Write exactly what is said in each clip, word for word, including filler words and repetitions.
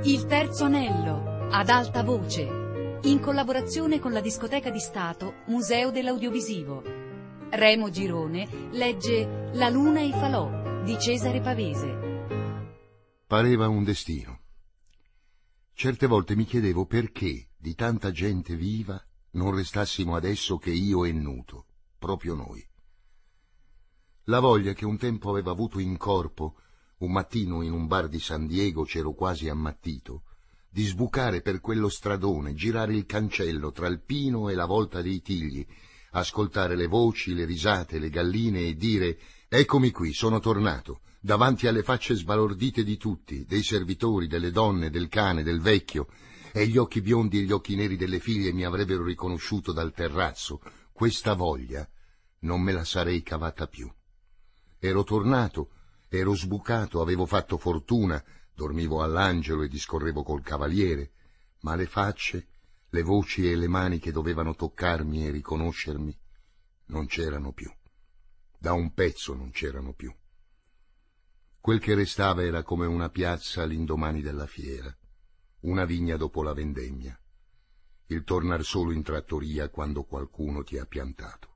Il terzo anello, ad alta voce, in collaborazione con la Discoteca di Stato, Museo dell'Audiovisivo. Remo Girone legge La luna e i falò di Cesare Pavese. Pareva un destino. Certe volte mi chiedevo perché di tanta gente viva non restassimo adesso che io e Nuto, proprio noi. La voglia che un tempo avevo avuto in corpo, un mattino in un bar di San Diego c'ero quasi ammattito, di sbucare per quello stradone, girare il cancello tra il pino e la volta dei Tigli, ascoltare le voci, le risate, le galline e dire «Eccomi qui, sono tornato», davanti alle facce sbalordite di tutti, dei servitori, delle donne, del cane, del vecchio, e gli occhi biondi e gli occhi neri delle figlie mi avrebbero riconosciuto dal terrazzo. Questa voglia non me la sarei cavata più. Ero tornato, ero sbucato, avevo fatto fortuna, dormivo all'Angelo e discorrevo col cavaliere, ma le facce, le voci e le mani che dovevano toccarmi e riconoscermi non c'erano più. Da un pezzo non c'erano più. Quel che restava era come una piazza all'indomani della fiera, una vigna dopo la vendemmia, il tornar solo in trattoria quando qualcuno ti ha piantato.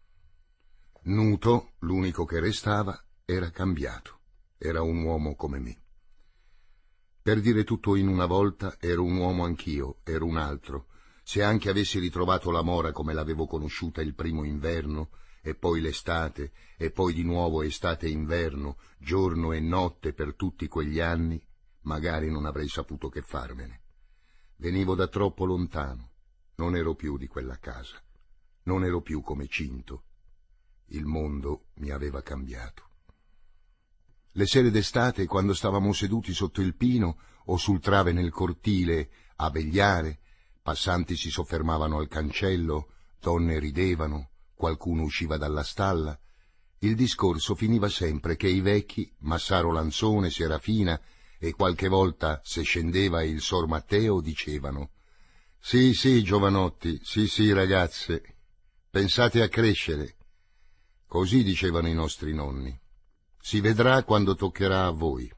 Nuto, l'unico che restava, era cambiato, era un uomo come me. Per dire tutto in una volta, ero un uomo anch'io, ero un altro. Se anche avessi ritrovato la Mora come l'avevo conosciuta il primo inverno, e poi l'estate, e poi di nuovo estate e inverno, giorno e notte per tutti quegli anni, magari non avrei saputo che farmene. Venivo da troppo lontano, non ero più di quella casa, non ero più come Cinto. Il mondo mi aveva cambiato. Le sere d'estate, quando stavamo seduti sotto il pino o sul trave nel cortile a vegliare, passanti si soffermavano al cancello, donne ridevano, qualcuno usciva dalla stalla, il discorso finiva sempre che i vecchi, Massaro Lanzone, Serafina e qualche volta, se scendeva il Sor Matteo, dicevano «Sì, sì, giovanotti, sì, sì, ragazze, pensate a crescere». Così dicevano i nostri nonni. Si vedrà quando toccherà a voi.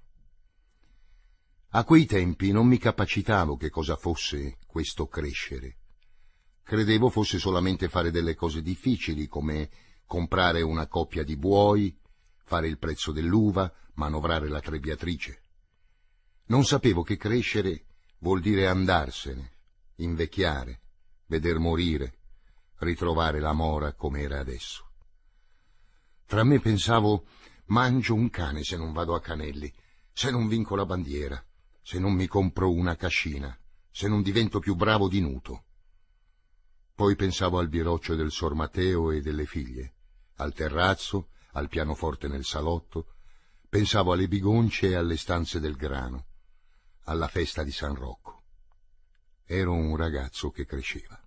A quei tempi non mi capacitavo che cosa fosse questo crescere. Credevo fosse solamente fare delle cose difficili, come comprare una coppia di buoi, fare il prezzo dell'uva, manovrare la trebbiatrice. Non sapevo che crescere vuol dire andarsene, invecchiare, veder morire, ritrovare la Mora come era adesso. Tra me pensavo, mangio un cane se non vado a Canelli, se non vinco la bandiera, se non mi compro una cascina, se non divento più bravo di Nuto. Poi pensavo al biroccio del Sor Matteo e delle figlie, al terrazzo, al pianoforte nel salotto, pensavo alle bigonce e alle stanze del grano, alla festa di San Rocco. Ero un ragazzo che cresceva.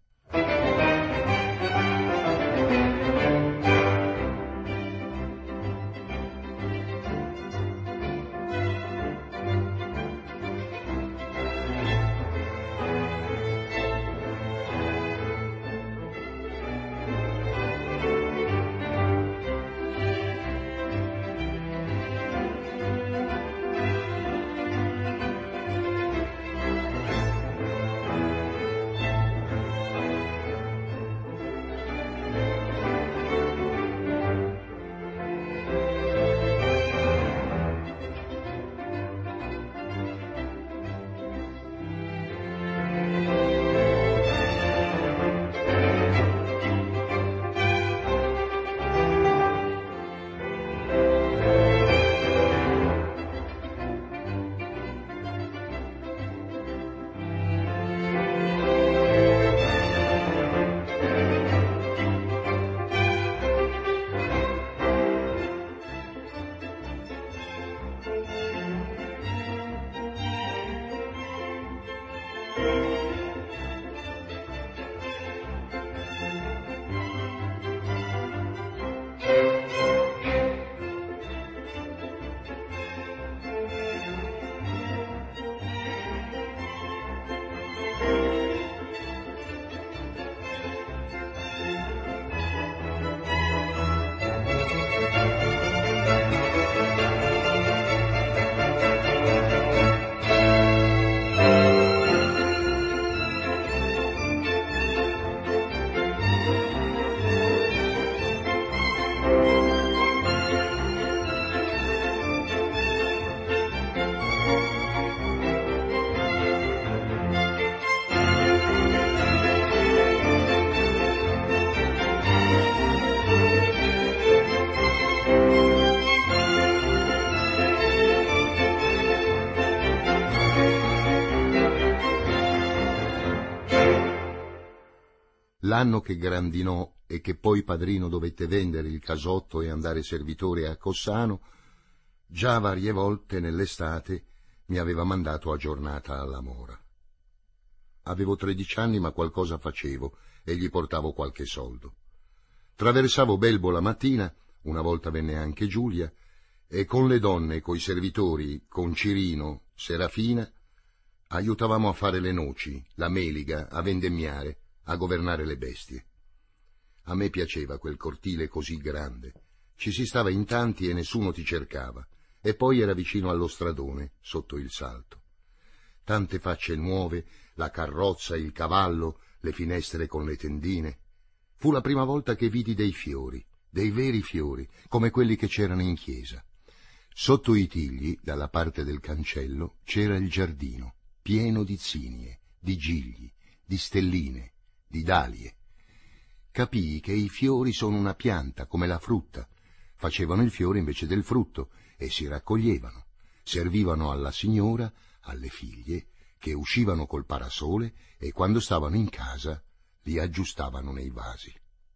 L'anno che grandinò e che poi padrino dovette vendere il casotto e andare servitore a Cossano, già varie volte nell'estate mi aveva mandato a giornata alla mora. Avevo tredici anni, ma qualcosa facevo e gli portavo qualche soldo. Traversavo Belbo la mattina, una volta venne anche Giulia, e con le donne, coi servitori, con Cirino, Serafina, aiutavamo a fare le noci, la meliga, a vendemmiare, a governare le bestie. A me piaceva quel cortile così grande, ci si stava in tanti e nessuno ti cercava, e poi era vicino allo stradone, sotto il salto. Tante facce nuove, la carrozza, il cavallo, le finestre con le tendine. Fu la prima volta che vidi dei fiori, dei veri fiori, come quelli che c'erano in chiesa. Sotto i tigli, dalla parte del cancello, c'era il giardino, pieno di zinnie, di gigli, di stelline, di dalie. Capii che i fiori sono una pianta, come la frutta. Facevano il fiore invece del frutto e si raccoglievano. Servivano alla signora, alle figlie, che uscivano col parasole e quando stavano in casa li aggiustavano nei vasi.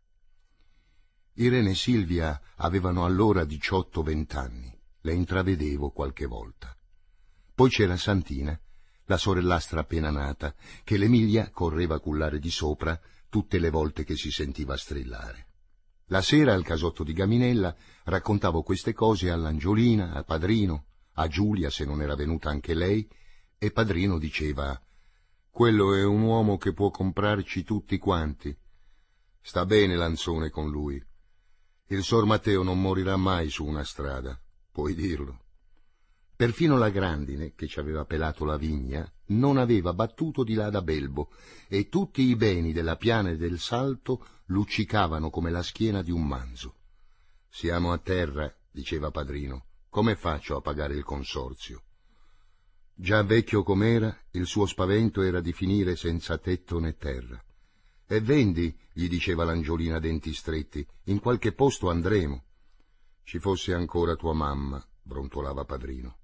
Irene e Silvia avevano allora diciotto vent'anni, le intravedevo qualche volta. Poi c'era Santina, la sorellastra appena nata, che l'Emilia correva a cullare di sopra tutte le volte che si sentiva strillare. La sera al casotto di Gaminella raccontavo queste cose all'Angiolina, al padrino, a Giulia se non era venuta anche lei, e padrino diceva: «Quello è un uomo che può comprarci tutti quanti. Sta bene Lanzone con lui. Il Sor Matteo non morirà mai su una strada, puoi dirlo». Perfino la grandine, che ci aveva pelato la vigna, non aveva battuto di là da Belbo, e tutti i beni della piana e del salto luccicavano come la schiena di un manzo. «Siamo a terra», diceva padrino, «come faccio a pagare il consorzio?» Già vecchio com'era, il suo spavento era di finire senza tetto né terra. «E vendi», gli diceva l'Angiolina a denti stretti, «in qualche posto andremo». «Ci fosse ancora tua mamma», brontolava padrino.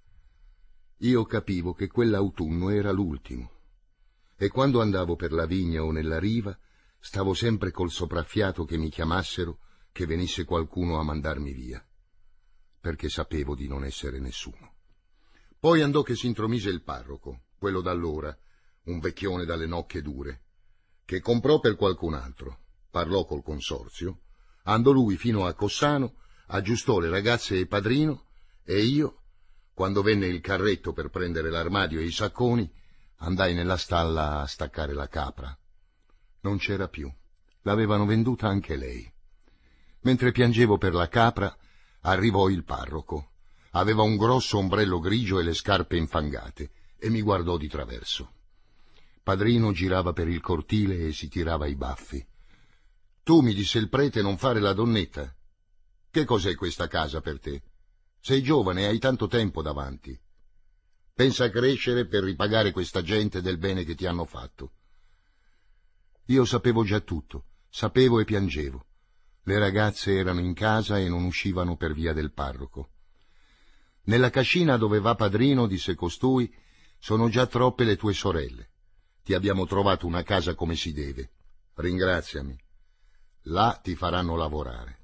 Io capivo che quell'autunno era l'ultimo, e quando andavo per la vigna o nella riva, stavo sempre col sopraffiato che mi chiamassero, che venisse qualcuno a mandarmi via, perché sapevo di non essere nessuno. Poi andò che s'intromise il parroco, quello d'allora, un vecchione dalle nocche dure, che comprò per qualcun altro, parlò col consorzio, andò lui fino a Cossano, aggiustò le ragazze e padrino, e io, quando venne il carretto per prendere l'armadio e i sacconi, andai nella stalla a staccare la capra. Non c'era più, l'avevano venduta anche lei. Mentre piangevo per la capra, arrivò il parroco. Aveva un grosso ombrello grigio e le scarpe infangate, e mi guardò di traverso. Padrino girava per il cortile e si tirava i baffi. «Tu», mi disse il prete, «non fare la donnetta. Che cos'è questa casa per te? Sei giovane e hai tanto tempo davanti. Pensa a crescere per ripagare questa gente del bene che ti hanno fatto». Io sapevo già tutto, sapevo e piangevo. Le ragazze erano in casa e non uscivano per via del parroco. «Nella cascina dove va padrino», disse costui, «sono già troppe le tue sorelle. Ti abbiamo trovato una casa come si deve. Ringraziami. Là ti faranno lavorare».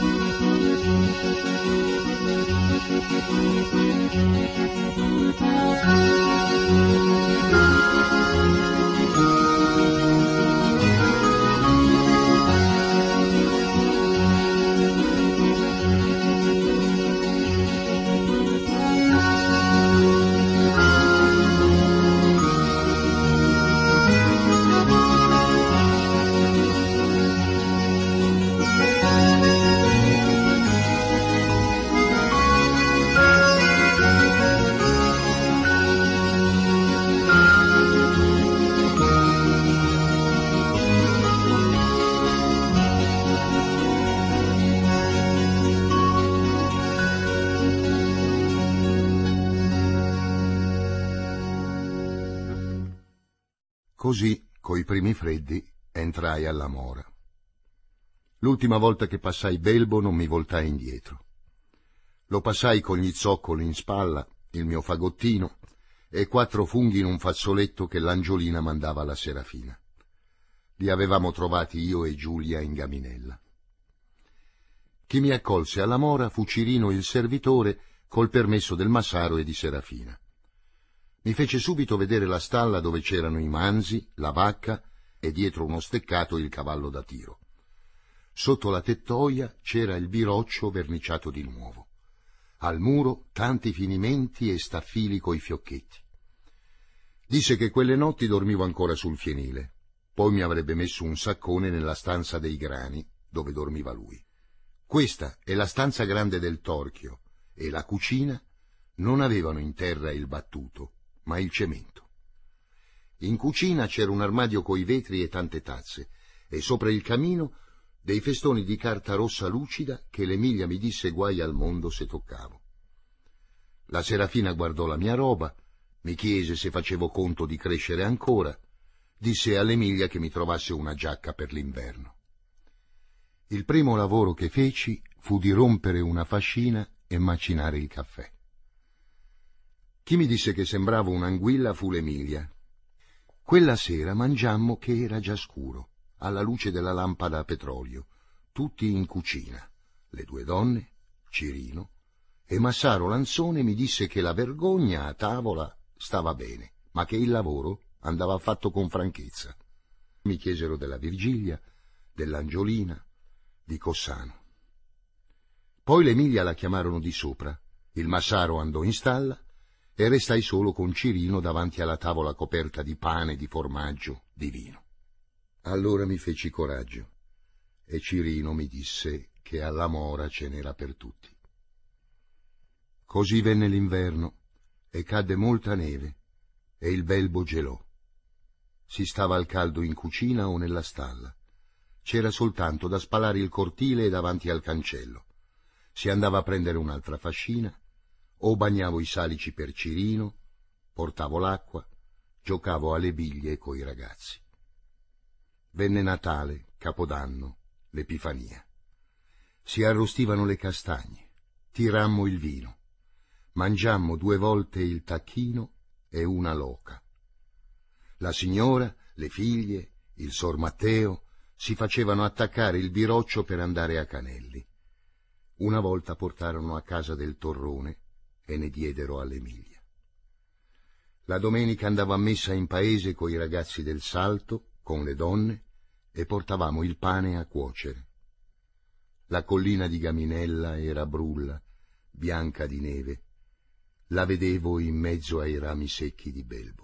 Così, coi primi freddi, entrai alla Mora. L'ultima volta che passai Belbo non mi voltai indietro. Lo passai con gli zoccoli in spalla, il mio fagottino e quattro funghi in un fazzoletto che l'Angiolina mandava alla Serafina. Li avevamo trovati io e Giulia in Gaminella. Chi mi accolse alla Mora fu Cirino il servitore col permesso del Massaro e di Serafina. Mi fece subito vedere la stalla dove c'erano i manzi, la vacca e dietro uno steccato il cavallo da tiro. Sotto la tettoia c'era il biroccio verniciato di nuovo. Al muro tanti finimenti e staffili coi fiocchetti. Disse che quelle notti dormivo ancora sul fienile, poi mi avrebbe messo un saccone nella stanza dei grani, dove dormiva lui. Questa è la stanza grande del torchio, e la cucina non avevano in terra il battuto, ma il cemento. In cucina c'era un armadio coi vetri e tante tazze, e sopra il camino dei festoni di carta rossa lucida che l'Emilia mi disse guai al mondo se toccavo. La Serafina guardò la mia roba, mi chiese se facevo conto di crescere ancora, disse all'Emilia che mi trovasse una giacca per l'inverno. Il primo lavoro che feci fu di rompere una fascina e macinare il caffè. Chi mi disse che sembravo un'anguilla fu l'Emilia. Quella sera mangiammo che era già scuro, alla luce della lampada a petrolio, tutti in cucina, le due donne, Cirino, e Massaro Lanzone mi disse che la vergogna a tavola stava bene, ma che il lavoro andava fatto con franchezza. Mi chiesero della Virgilia, dell'Angiolina, di Cossano. Poi l'Emilia la chiamarono di sopra, il Massaro andò in stalla e restai solo con Cirino davanti alla tavola coperta di pane, di formaggio, di vino. Allora mi feci coraggio e Cirino mi disse che alla Mora ce n'era per tutti. Così venne l'inverno e cadde molta neve e il Belbo gelò. Si stava al caldo in cucina o nella stalla. C'era soltanto da spalare il cortile e davanti al cancello. Si andava a prendere un'altra fascina, o bagnavo i salici per Cirino, portavo l'acqua, giocavo alle biglie coi ragazzi. Venne Natale, Capodanno, l'Epifania. Si arrostivano le castagne, tirammo il vino, mangiammo due volte il tacchino e una l'oca. La signora, le figlie, il sor Matteo si facevano attaccare il biroccio per andare a Canelli. Una volta portarono a casa del torrone e ne diedero all'Emilia. La domenica andavo a messa in paese coi ragazzi del Salto, con le donne, e portavamo il pane a cuocere. La collina di Gaminella era brulla, bianca di neve. La vedevo in mezzo ai rami secchi di Belbo.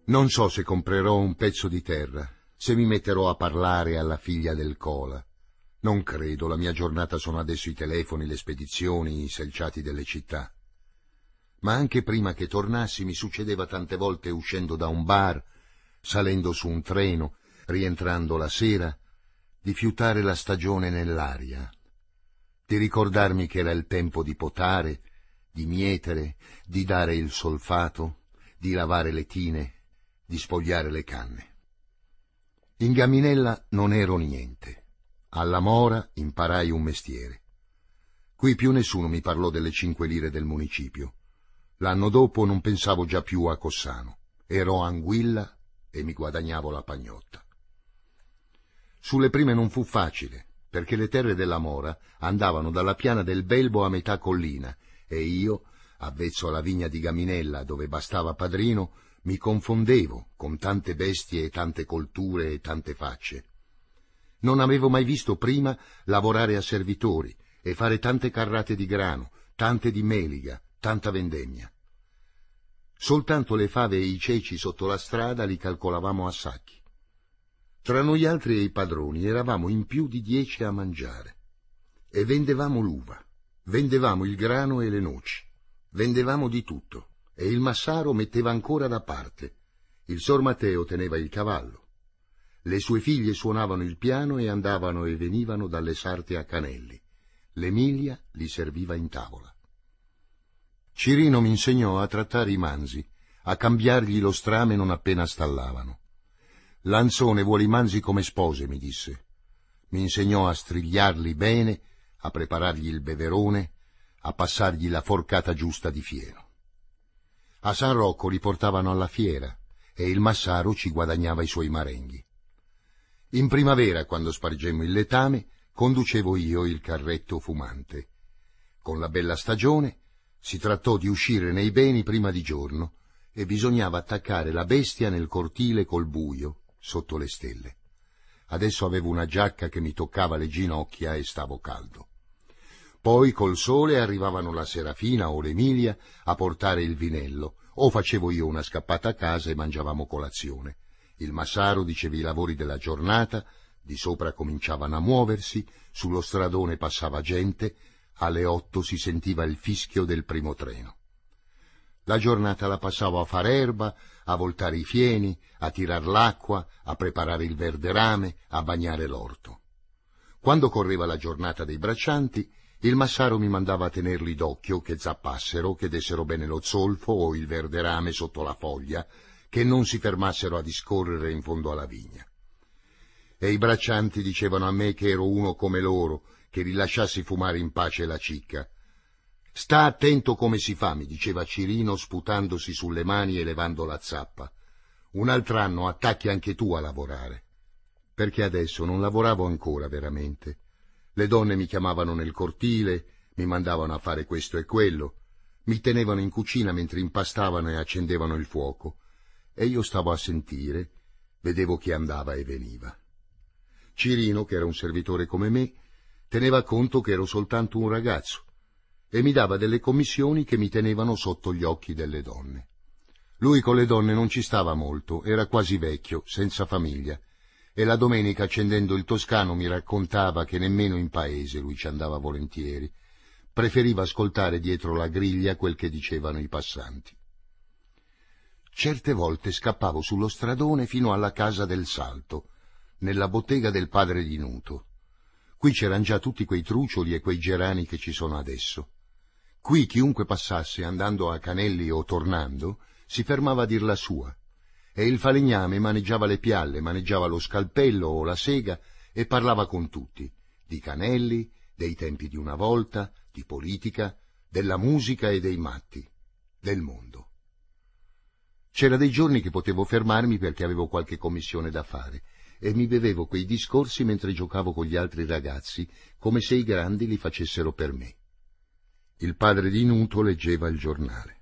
Non so se comprerò un pezzo di terra, se mi metterò a parlare alla figlia del Cola. Non credo, la mia giornata sono adesso i telefoni, le spedizioni, i selciati delle città. Ma anche prima che tornassi mi succedeva tante volte uscendo da un bar, salendo su un treno, rientrando la sera, di fiutare la stagione nell'aria, di ricordarmi che era il tempo di potare, di mietere, di dare il solfato, di lavare le tine, di spogliare le canne. In Gaminella non ero niente. Alla Mora imparai un mestiere. Qui più nessuno mi parlò delle cinque lire del municipio. L'anno dopo non pensavo già più a Cossano. Ero Anguilla e mi guadagnavo la pagnotta. Sulle prime non fu facile, perché le terre della Mora andavano dalla piana del Belbo a metà collina e io, avvezzo alla vigna di Gaminella dove bastava padrino, mi confondevo con tante bestie e tante colture e tante facce. Non avevo mai visto prima lavorare a servitori e fare tante carrate di grano, tante di meliga, tanta vendemmia. Soltanto le fave e i ceci sotto la strada li calcolavamo a sacchi. Tra noi altri e i padroni eravamo in più di dieci a mangiare. E vendevamo l'uva, vendevamo il grano e le noci, vendevamo di tutto, e il Massaro metteva ancora da parte. Il Sor Matteo teneva il cavallo. Le sue figlie suonavano il piano e andavano e venivano dalle sarte a Canelli. L'Emilia li serviva in tavola. Cirino mi insegnò a trattare i manzi, a cambiargli lo strame non appena stallavano. L'Anzone vuole i manzi come spose, mi disse. Mi insegnò a strigliarli bene, a preparargli il beverone, a passargli la forcata giusta di fieno. A San Rocco li portavano alla fiera e il Massaro ci guadagnava i suoi marenghi. In primavera, quando spargemmo il letame, conducevo io il carretto fumante. Con la bella stagione si trattò di uscire nei beni prima di giorno e bisognava attaccare la bestia nel cortile col buio, sotto le stelle. Adesso avevo una giacca che mi toccava le ginocchia e stavo caldo. Poi col sole arrivavano la Serafina o l'Emilia a portare il vinello, o facevo io una scappata a casa e mangiavamo colazione. Il Massaro diceva i lavori della giornata, di sopra cominciavano a muoversi, sullo stradone passava gente, alle otto si sentiva il fischio del primo treno. La giornata la passavo a far erba, a voltare i fieni, a tirar l'acqua, a preparare il verderame, a bagnare l'orto. Quando correva la giornata dei braccianti, il Massaro mi mandava a tenerli d'occhio che zappassero, che dessero bene lo zolfo o il verderame sotto la foglia, che non si fermassero a discorrere in fondo alla vigna. E i braccianti dicevano a me che ero uno come loro, che rilasciassi fumare in pace la cicca. Sta attento come si fa, mi diceva Cirino sputandosi sulle mani e levando la zappa. Un altro anno attacchi anche tu a lavorare. Perché adesso non lavoravo ancora veramente. Le donne mi chiamavano nel cortile, mi mandavano a fare questo e quello, mi tenevano in cucina mentre impastavano e accendevano il fuoco, e io stavo a sentire, vedevo chi andava e veniva. Cirino, che era un servitore come me, teneva conto che ero soltanto un ragazzo, e mi dava delle commissioni che mi tenevano sotto gli occhi delle donne. Lui con le donne non ci stava molto, era quasi vecchio, senza famiglia, e la domenica accendendo il Toscano mi raccontava che nemmeno in paese lui ci andava volentieri, preferiva ascoltare dietro la griglia quel che dicevano i passanti. Certe volte scappavo sullo stradone fino alla casa del Salto, nella bottega del padre di Nuto. Qui c'eran già tutti quei trucioli e quei gerani che ci sono adesso. Qui chiunque passasse andando a Canelli o tornando si fermava a dir la sua, e il falegname maneggiava le pialle, maneggiava lo scalpello o la sega e parlava con tutti, di Canelli, dei tempi di una volta, di politica, della musica e dei matti, del mondo. C'era dei giorni che potevo fermarmi perché avevo qualche commissione da fare e mi bevevo quei discorsi mentre giocavo con gli altri ragazzi, come se i grandi li facessero per me. Il padre di Nuto leggeva il giornale.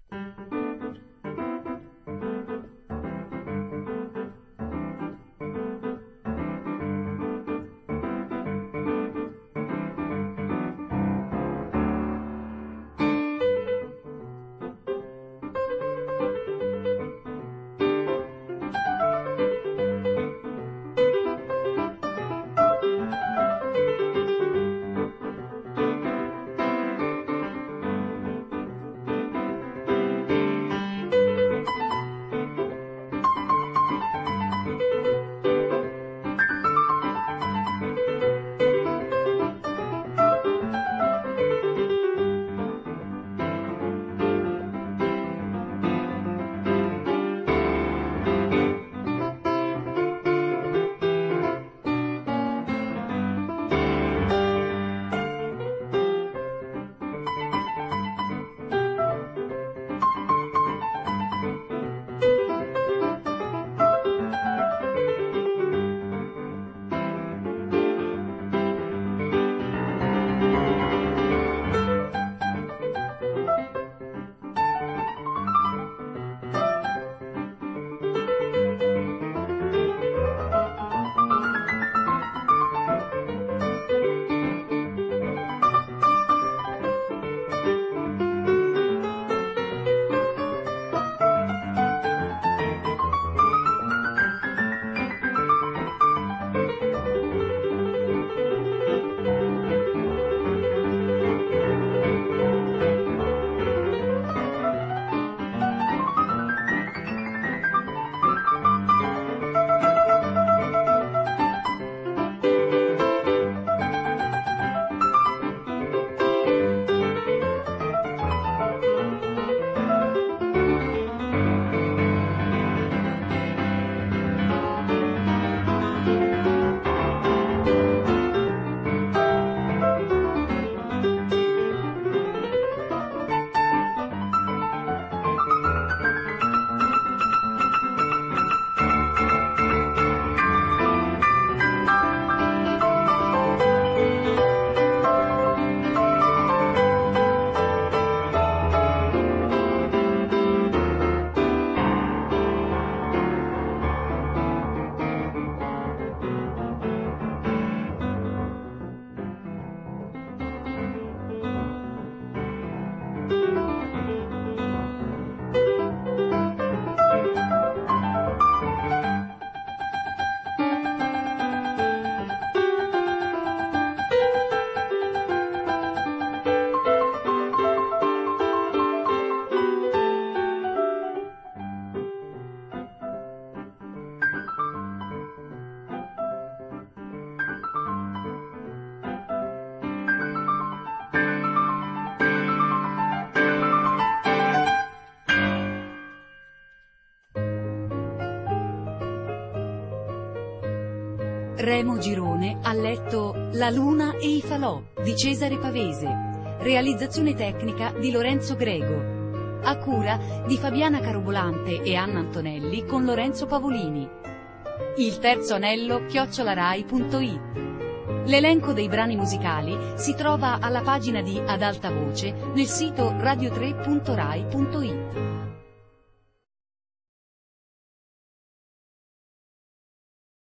Remo Girone ha letto La luna e i falò di Cesare Pavese, realizzazione tecnica di Lorenzo Grego, a cura di Fabiana Carobolante e Anna Antonelli con Lorenzo Pavolini. Il terzo anello chiocciolarai punto it. L'elenco dei brani musicali si trova alla pagina di Ad alta voce nel sito radio tre punto rai punto it.